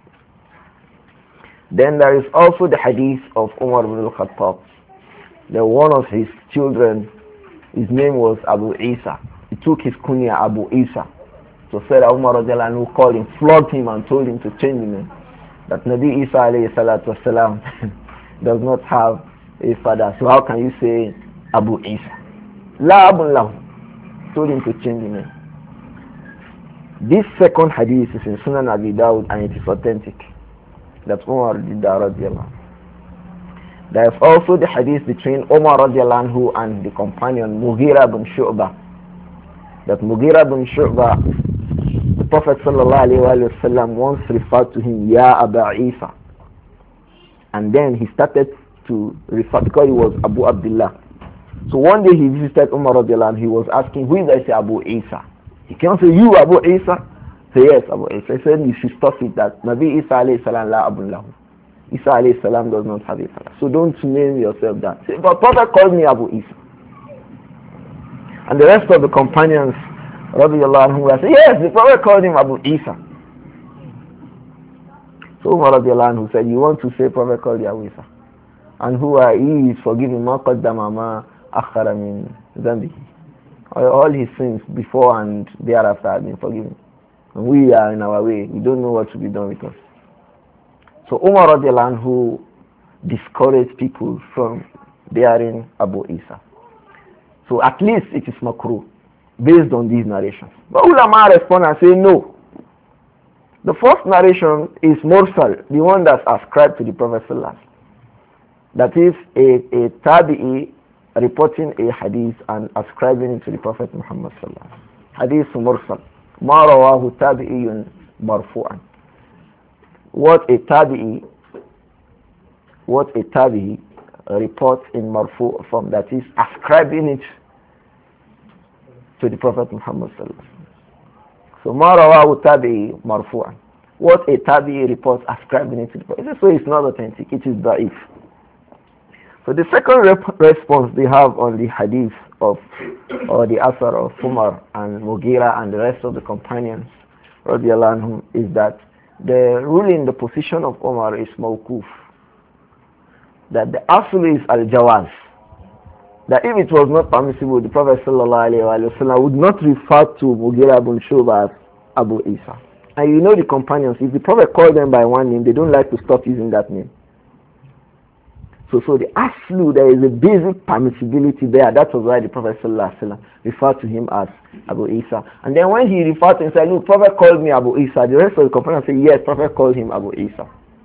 Then there is also the hadith of Umar ibn al-Khattab. The one of his children, his name was Abu Isa. He took his kunya Abu Isa. So said Umar radiallahu anhu called him, flogged him and told him to change the name. That Nabi Isa alayhi salatu wasalam does not have a father. So how can you say Abu Isa? La abun lahu. Told him to change the name. This second hadith is in Sunan Abi Dawud and it is authentic. That Umar did that radiallahu. There is also the hadith between Umar radiallahu anhu and the companion Mughira bin Shu'bah. that Mughira bin Shu'bah, the Prophet sallallahu alaihi wasallam once referred to him, Ya Aba Isa. And then he started to refer, because he was Abu Abdullah. So one day he visited Umar radiallahu anhu, he was asking, who is I say Abu Isa? He can't say, you Abu Isa? Say, yes, Abu Isa. He said, you should stop it, that Nabi Isa alayhi salam la abun lahu. Isa alayhi salam does not have a father. So don't name yourself that. Say, but Prophet called me Abu Isa. And the rest of the companions, radiallahu anhu, say, yes, the Prophet called him Abu Isa. So Umar radiallahu anhu said, you want to say Prophet called you Abu Isa? And who are he is forgiving ma qaddama ma akhara min zambihi. All his sins before and thereafter have been forgiven. And we are in our way. We don't know what to be done with us. So Umar radiallahu anhu discouraged people from bearing Abu Isa. So at least it is makruh based on these narrations. But ulama respond and say no. The first narration is mursal, the one that's ascribed to the Prophet sallallahu alaihi wasallam. That is a, a tabi'i reporting a hadith and ascribing it to the Prophet Muhammad sallallahu alaihi wasallam. Hadith mursal. Ma rawahu tabi'iyun marfu'an. What a tabi'i, what a tabi'i reports in marfu' from, that is ascribing it to the Prophet Muhammad sallallahu alaihi wasallam. So ma rawahu tabi'i marfu'an. What a tabi'i reports ascribing it to the Prophet. So it's not authentic, it is da'if. So the second rep response they have on the hadith of, or the asar of Umar and Mughira and the rest of the companions, radiallahu anhum, is that the ruling, the position of Umar is mawkuf. That the asl is al-jawaz. That if it was not permissible, the Prophet sallallahu alayhi wa sallam would not refer to Mughira bin Shu'bah as Abu Isa. And you know the companions, if the Prophet called them by one name, they don't like to stop using that name. So, so the aslu, there is a basic permissibility there. That was why the Prophet ﷺ referred to him as Abu Isa. And then when he referred to him, he said, look, Prophet called me Abu Isa. The rest of the companions said, yes, Prophet called him Abu Isa.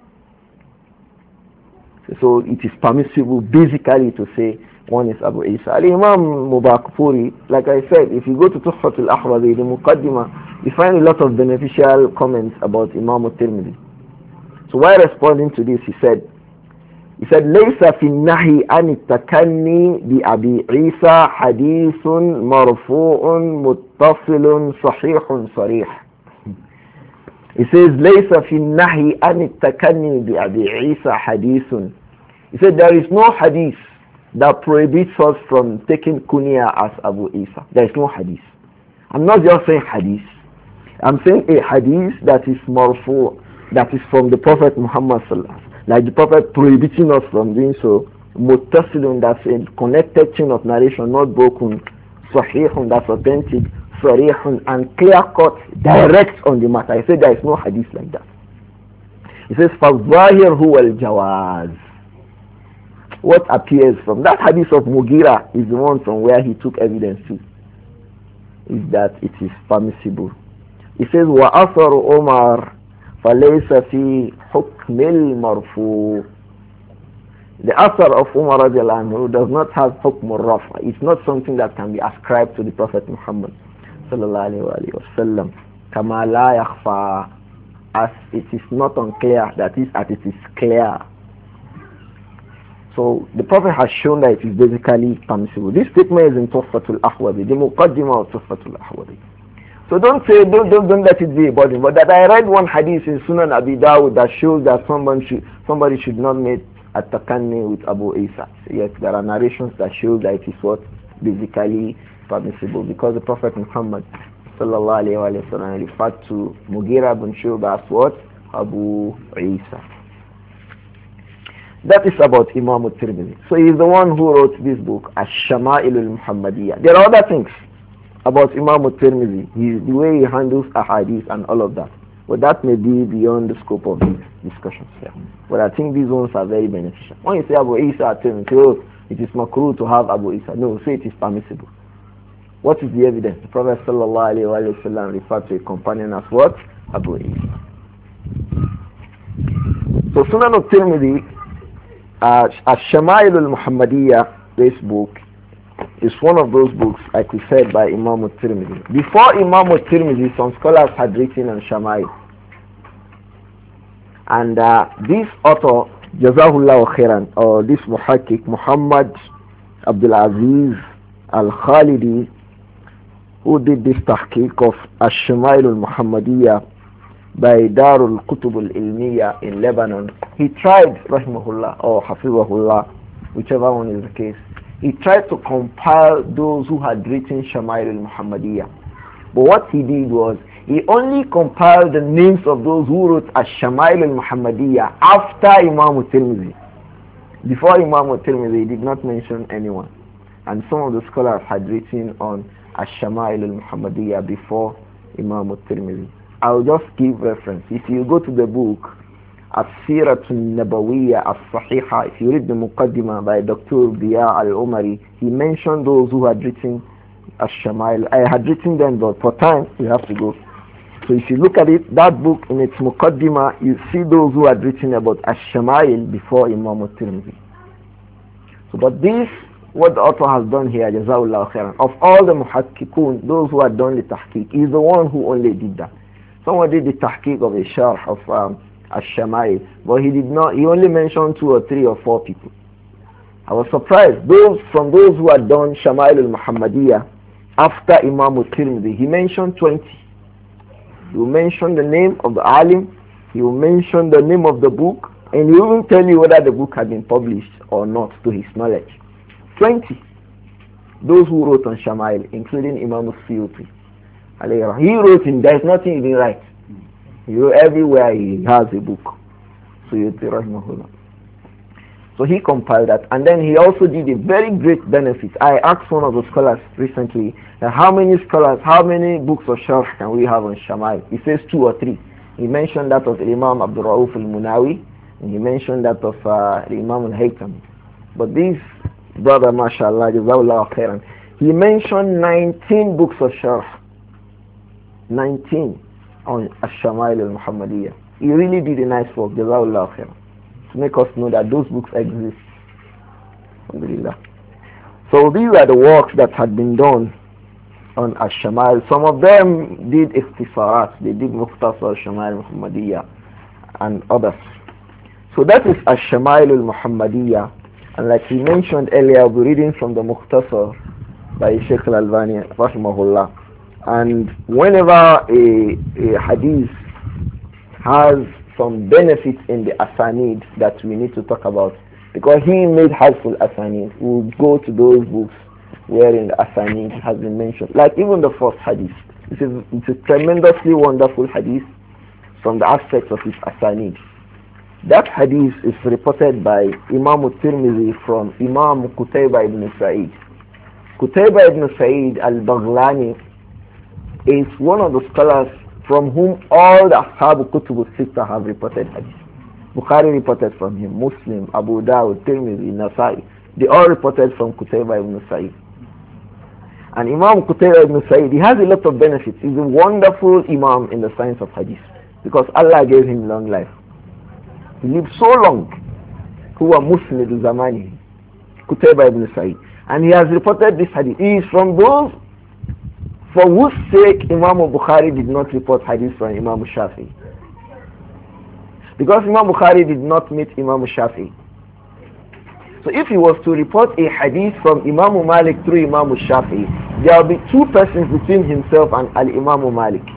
So, so it is permissible basically to say one is Abu Isa. Al-Imam Mubarakpuri, like I said, if you go to Tuhfatul Ahwazi, the Muqaddimah, you find a lot of beneficial comments about Imam al-Tirmidhi. So while responding to this, he said, He said, ليس في النهي عن التكني بأبي عيسى حديث مرفوع متصل صحيح صريح. He says, ليس في النهي عن التكني بأبي عيسى حديث. He said, there is no hadith that prohibits us from taking kunya as Abu Isa. There is no hadith. I'm not just saying hadith. I'm saying a hadith that is marfu, that is from the Prophet Muhammad sallallahu alaihi wasallam. Like the Prophet prohibiting us from doing so, muttasilun, that's a connected chain of narration, not broken, sahihun, that's authentic, sarihun, and clear-cut, direct on the matter. I said there is no hadith like that. He says, فَالظَّاهِرْ هُوَ الْجَوَازِ. What appears from that hadith of Mughira is the one from where he took evidence to, is that it is permissible. He says, وَأَثَرُ عُمَرْ فَلَيْسَ فِي حُكْمِ الْمَرْفُوعِ. The asar of Umar radiallahu anhu does not have hukm al-rafa. It's not something that can be ascribed to the Prophet Muhammad sallallahu alayhi wa sallam. كَمَا لَا يَخْفَى, as it is not unclear, that is, as it is clear. So the Prophet has shown that it is basically permissible. This statement is in Tuhfatul Ahwazi, the Muqaddimah of Tuhfatul Ahwazi. So don't say, don't, don't, don't let it be a burden. But that I read one hadith in Sunan Abi Dawud that shows that someone should, somebody should not make at-takanni with Abu Isa. So yes, there are narrations that show that it is what basically permissible, because the Prophet Muhammad sallallahu alayhi wa sallam referred to Mughira bin Shu'bah as what? Abu Isa. That is about Imam al-Tirmidhi. So he is the one who wrote this book, Ash-Shama'il al-Muhammadiyah. There are other things about Imam al-Tirmidhi, the way he handles ahadith and all of that. But that may be beyond the scope of these discussions here. But I think these ones are very beneficial. When you say Abu Isa at-Tirmidhi, oh, it is makruh to have Abu Isa. No, say it is permissible. What is the evidence? The Prophet sallallahu alayhi wa sallam referred to a companion as what? Abu Isa. So Sunan al-Tirmidhi, uh, Ash-Shama'il al-Muhammadiyah, this book, is one of those books, like we said, by Imam al-Tirmidhi. Before Imam al-Tirmidhi, some scholars had written on Shama'il. And uh, this author, Jazahullah Khairan, or this muhakkik, Muhammad Abdul Aziz Al-Khalidi, who did this tahqiq of Ash-Shama'il al-Muhammadiyya by Darul Qutub al-Ilmiya in Lebanon, he tried, rahimahullah, or hafizahullah, whichever one is the case, he tried to compile those who had written Shama'il al-Muhammadiyya. But what he did was, he only compiled the names of those who wrote Ash-Shama'il al-Muhammadiyya after Imam al-Tirmidhi. Before Imam al-Tirmidhi, he did not mention anyone. And some of the scholars had written on Ash-Shama'il al-Muhammadiyya before Imam al-Tirmidhi. I'll just give reference. If you go to the book As-Siratun Nabawiyya As-Sahiha, if you read the Muqaddimah by Doctor Biya Al-Umari, he mentioned those who had written Ash-Shama'il. I had written them, but for time, you have to go. So if you look at it, that book in its Muqaddimah, you see those who had written about Ash-Shama'il before Imam al-Tirmidhi. So, but this, what the author has done here, Jazahullah Khairan, of all the muhakkikun, those who had done the tahqiq, is the one who only did that. Someone did the tahqiq of a sharh of um, Ash-Shama'il, but he did not, he only mentioned two or three or four people. I was surprised. Those from those who had done Shama'il al-Muhammadiyya after Imam al-Tirmidhi, he mentioned twenty. He will mention the name of the alim, he will mention the name of the book, and he will even tell you whether the book had been published or not to his knowledge. twenty. Those who wrote on Shama'il, including Imam al-Suyuti. He wrote in, there is nothing he didn't write. He wrote everywhere he has a book. Suyuti rahimahullah. So he compiled that, and then he also did a very great benefit. I asked one of the scholars recently, uh, how many scholars, how many books of sharh can we have on Shama'il? He says two or three. He mentioned that of Imam Abdul Rauf al-Munawi, and he mentioned that of uh, Imam al-Haytham. But this brother, mashallah, Jazahullah Khairan, he mentioned nineteen books of sharh. nineteen on Ash-Shama'il al-Muhammadiyya. He really did a nice work, Jazahullah Khairan, to make us know that those books exist. Alhamdulillah. So these are the works that had been done on Ash-Shama'il. Some of them did ikhtisarat, they did Mukhtasar Ash-Shama'il al-Muhammadiyya and others. So that is Ash-Shama'il al-Muhammadiyya. And like we mentioned earlier, we're reading from the Mukhtasar by Sheikh al-Albani rahimahullah. And whenever a, a hadith has some benefits in the asanid that we need to talk about, because he made helpful asanid, we'll go to those books wherein the asanid has been mentioned. Like even the first hadith. This is, it's a tremendously wonderful hadith from the aspects of its asanid. That hadith is reported by Imam al-Tirmidhi from Imam Qutayba ibn Sa'id. Qutayba ibn Sa'id al-Baghlani is one of the scholars from whom all the Ashab Kutub al-Sittah have reported hadith. Bukhari reported from him, Muslim, Abu Dawud, Tirmidhi, Nasai. They all reported from Qutayba ibn Sa'id. And Imam Qutayba ibn Sa'id, he has a lot of benefits. He's a wonderful Imam in the science of hadith because Allah gave him long life. He lived so long. Huwa Muslim Zamani, Qutayba ibn Sa'id. And he has reported this hadith. He is from those for whose sake Imam Bukhari did not report hadith from Imam Shafi. Because Imam Bukhari did not meet Imam Shafi. So if he was to report a hadith from Imam Malik through Imam Shafi, there will be two persons between himself and Al-Imam Malik.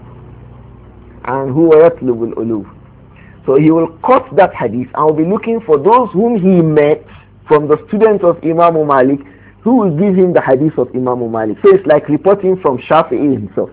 And who yatlub al-uluf. So he will cut that hadith and will be looking for those whom he met from the students of Imam Malik who will give him the hadith of Imam Malik. So it's like reporting from Shafi'i himself.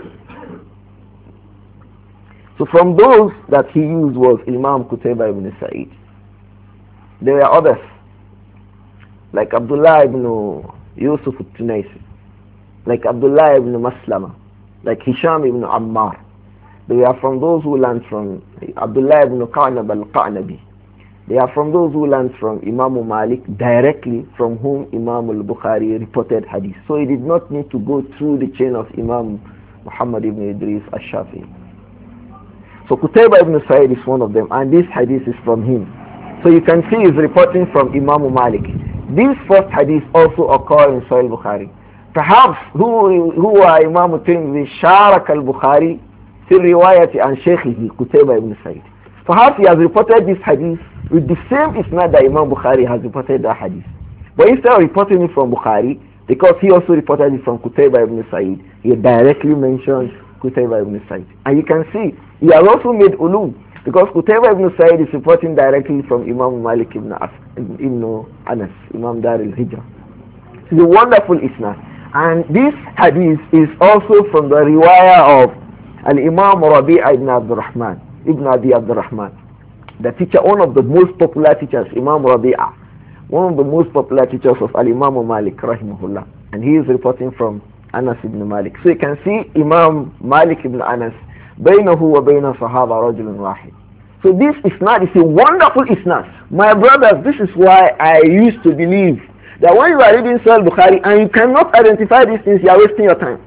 So from those that he used was Imam Qutayba ibn Sa'id. There were others, like Abdullah ibn Yusuf al-Tunaisi, like Abdullah ibn Maslama, like Hisham ibn Ammar. They are from those who learned from Abdullah ibn Qa'nab al-Qa'nabi. They are from those who learned from Imam Malik directly, from whom Imam al-Bukhari reported hadith. So he did not need to go through the chain of Imam Muhammad ibn Idris al-Shafi'i. So Qutayba ibn Sa'id is one of them, and this hadith is from him. So you can see he's reporting from Imam Malik. This first hadith also occurs in Sahih Bukhari. Perhaps who who are Imam Tirmidhi Sharak al-Bukhari fi riwayati an Shaykhihi Qutayba ibn Sa'id. Perhaps he has reported this hadith with the same isnad that Imam Bukhari has reported that hadith. But instead of reporting it from Bukhari, because he also reported it from Qutayba ibn Sa'id, he directly mentioned Qutayba ibn Sa'id. And you can see, he has also made ulum, because Qutayba ibn Sa'id is reporting directly from Imam Malik ibn, As, ibn Anas, Imam Dar al-Hijrah. It's a wonderful isnad. And this hadith is also from the riwayah of Al-Imam Rabi'a ibn Abdurrahman, Ibn Abi Abdurrahman, the teacher, one of the most popular teachers, Imam Rabi'a, one of the most popular teachers of Al-Imam Malik, rahimahullah. And he is reporting from Anas ibn Malik. So you can see Imam Malik ibn Anas, بينه وبين صحابة رجل واحد. So this isnad is a wonderful isnad. My brothers, this is why I used to believe that when you are reading Sahih Bukhari and you cannot identify these things, you are wasting your time.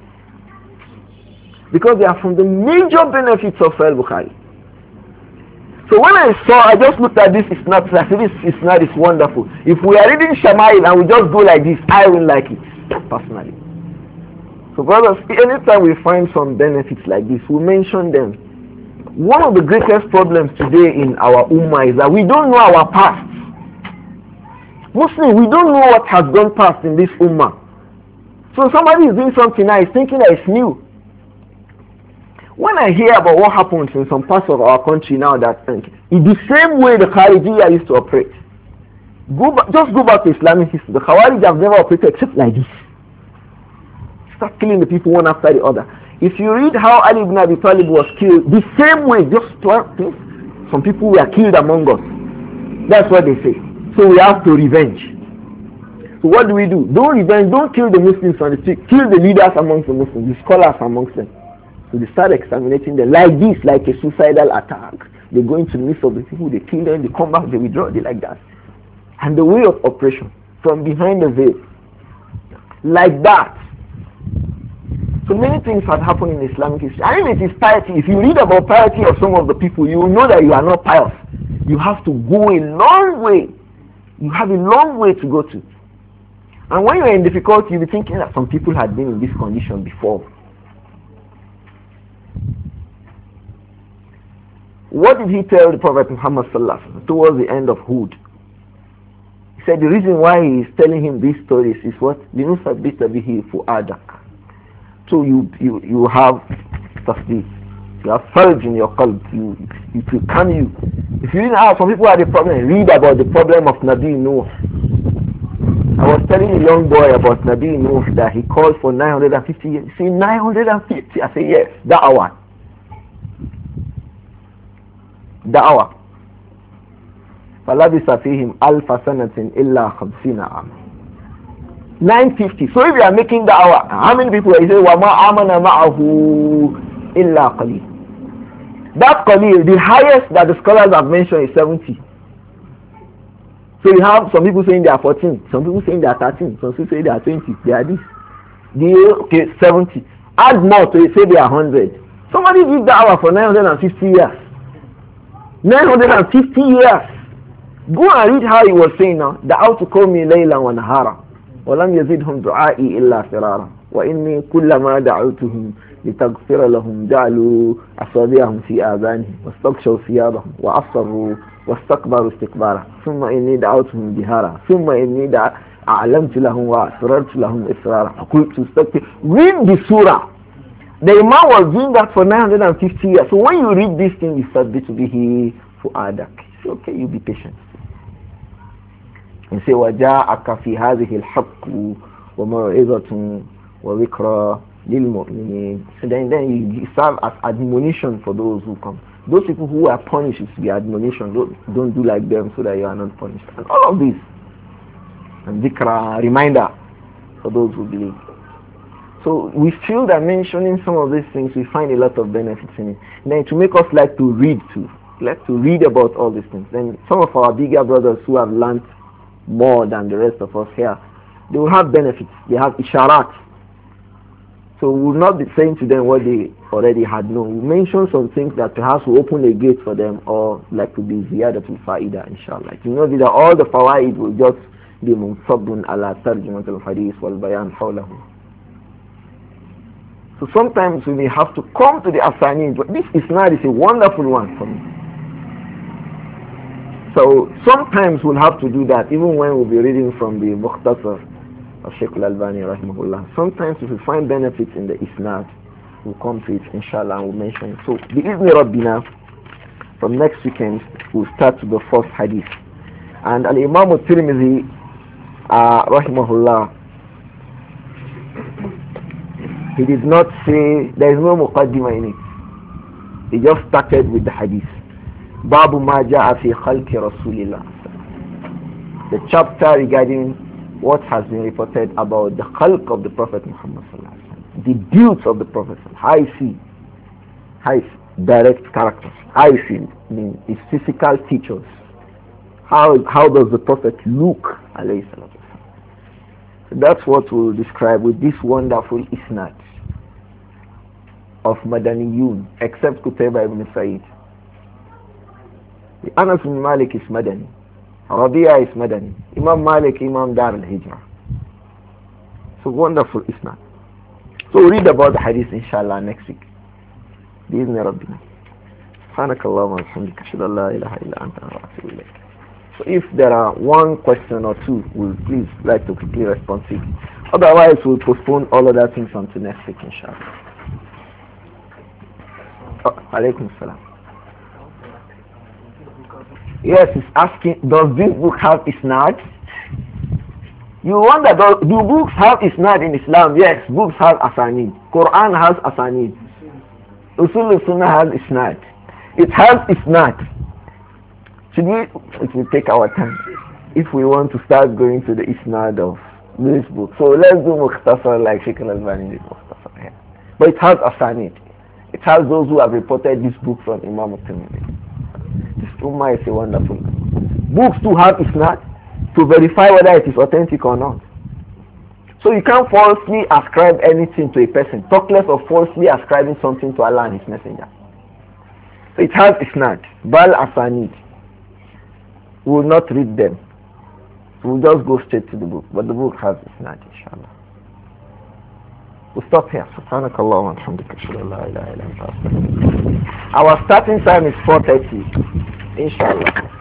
Because they are from the major benefits of Sahih Bukhari. So when I saw, I just looked at this isnad, I said this isnad is wonderful. If we are reading Shama'il and we just go like this, I will like it, personally. So brothers, anytime we find some benefits like this, we mention them. One of the greatest problems today in our ummah is that we don't know our past. Muslim, we don't know what has gone past in this ummah. So somebody is doing something now, he's thinking that it's new. When I hear about what happens in some parts of our country now, that in the same way the Khawarijiyya used to operate, go back, just go back to Islamic history. The Khawarij have never operated except like this. Start killing the people one after the other. If you read how Ali ibn Abi Talib was killed, the same way, just some people were killed among us. That's what they say. So we have to revenge. So what do we do? Don't revenge, don't kill the Muslims on the street. Kill the leaders amongst the Muslims, the scholars amongst them. So they start exterminating them like this, like a suicidal attack. They go into the midst of the people, they kill them, they come back, they withdraw, they like that. And the way of operation, from behind the veil, like that. So many things have happened in Islamic history. I mean, it is piety. If you read about piety of some of the people, you will know that you are not pious. You have to go a long way. You have a long way to go to. And when you are in difficulty, you'll be thinking that some people had been in this condition before. What did he tell the Prophet Muhammad sallallahu alaihi wasallam towards the end of Hud? He said the reason why he is telling him these stories is what? لِنُثَبِّتَ بِهِ فُؤَادَكَ. So you you you have tasdeeq, you have surge in your qalb, you it will calm you. If you didn't have, some people had a problem, read about the problem of Nabi Nuh. I was telling a young boy about Nabi Nuh that he called for nine hundred fifty years. He said nine hundred fifty. I said yes, da'wah. Da'wah. فَلَبِثَ فِيهِمْ أَلْفَ سَنَةٍ إِلَّا خَمْسِينَ عَامًا. nine fifty. So if you are making da'wah, how many people are you saying وَمَا آمَنَ مَعَهُ إِلَّا قَلِيلٌ? That qalil, the highest that the scholars have mentioned is seventy. So you have some people saying they are fourteen, some people saying they are thirteen, some people saying they are twenty, they are this. The, okay, seventy. Add more to it, say they are one hundred. Somebody did da'wah for nine hundred fifty years. nine hundred fifty years. Go and read how he was saying now. دعوت قومي ليلا ونهارا ولم يزدهم دعائي إلا فرارا وإني كلما دعوتهم لتغفر لهم جعلوا أصابعهم في آذانهم واستغشوا ثيابهم وأصروا واستكبروا استكبارا ثم إني دعوتهم جهارا ثم إني دع... أعلمت لهم وأسررت لهم إسرارا فقلت استغفر. Read the surah. The Imam was doing that for nine hundred fifty years. So when you read this thing, you start to be here for Adak. So okay, you be patient. And say, وَجَاءَكَ فِي هَذِهِ الْحَقُّ وَمَوْعِظَةٌ وَذِكْرَى لِلْمُؤْمِنِينَ. So then, then you serve as admonition for those who come. Those people who are punished, it's the admonition. Don't, don't do like them so that you are not punished. And all of this. And dhikra, reminder for those who believe. So we feel that mentioning some of these things, we find a lot of benefits in it. And then to make us like to read too. Like to read about all these things. Then some of our bigger brothers who have learned more than the rest of us here, they will have benefits. They have isharat. So we will not be saying to them what they already had known. We mention some things that perhaps will open a gate for them, or like to be ziyadatul fa'ida, inshallah. You know that all the fawaid will just بمنصب على ترجمة الحديث والبيان حوله. So sometimes we may have to come to the asanid. This isnad is a wonderful one for me. So sometimes we'll have to do that even when we'll be reading from the Mukhtasar of Shaykh al-Albani rahimahullah. Sometimes if we find benefits in the isnad, we'll come to it inshallah and we'll mention it. So bi-izni rabbina, from next weekend we'll start to the first hadith. And al-Imam al-Tirmidhi uh, rahimahullah, he did not say, there is no muqaddimah in it. He just started with the hadith. Babu ma ja'a fi khalqi Rasulillah. The chapter regarding what has been reported about the khalq of the Prophet Muhammad sallallahu alaihi wasallam, the deeds of the Prophet, how is he, how is direct characters, how is he, I mean, his physical features, how how does the Prophet look, alayhi salatu. So that's what we'll describe with this wonderful isnad of Madaniyun, except Qutayba ibn Sa'id. Anas ibn Malik is Madani, Rabi'a is Madani, Imam Malik, Imam Dar al-Hijrah. So wonderful isnad. So we'll read about the hadith inshallah next week. بإذن ربنا. سبحانك اللهم وبحمدك أشهد أن لا إله إلا أنت أستغفرك إليك. So if there are one question or two, we'll please like to quickly respond to it. Otherwise, we'll postpone all other things until next week, inshallah. Oh, alaikum salam. Yes, it's asking, does this book have isnad? You wonder, do, do books have isnad in Islam? Yes, books have asanid. Quran has asanid. Usul al-Sunnah has isnad. It has isnad. Should we, it will take our time if we want to start going to the isnad of this book. So let's do Mukhtasar like Shaykh al-Albani did Mukhtasar here. But it has asanid. It has those who have reported this book from Imam al-Tirmidhi. This Ummah is a wonderful book. Books too have isnad to verify whether it is authentic or not. So you can't falsely ascribe anything to a person. Talk less of falsely ascribing something to Allah and His Messenger. So it has isnad. Bal asanid. We will not read them. We will just go straight to the book. But the book has isnad, inshallah. We'll stop here. Subhanakallah wa alhamdulillah. Ashhadu an la ilaha illa anta astaghfiruka. Our starting time is four thirty. Inshallah.